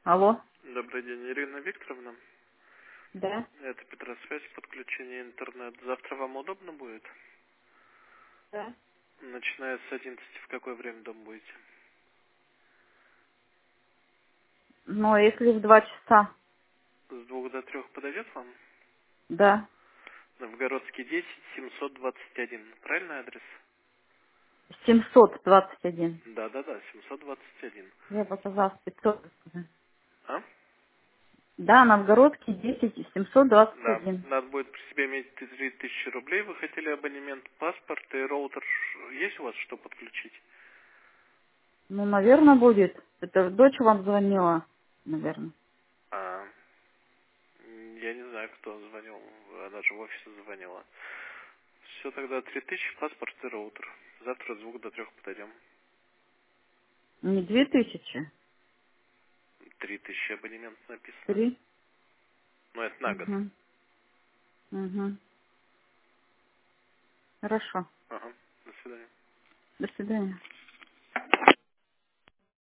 Алло. Добрый день, Ирина Викторовна. Да. Это Петросвязь, подключение интернет. Завтра вам удобно будет? Да. Начиная с 11, в какое время дома будете? Но если в 2 часа. С 2 до 3 подойдет вам? Да. Новгородский 10, 721. Правильный адрес? 721. Да, 721. Я показала 500. А? Да, Новгородский 10 и Да. 721. Надо будет при себе иметь 3000 рублей. Вы хотели абонемент, паспорт и роутер. Есть у вас что подключить? Ну, наверное, будет. Это дочь вам звонила, наверное. А, я не знаю, кто звонил. Она же в офис звонила. Все, тогда 3000, паспорт и роутер. Завтра с 2 до 3 подойдем. Не 2000. 3000 абонемент написано. 3. Ну, это на год. Угу. Угу. Хорошо. Ага. До свидания. До свидания.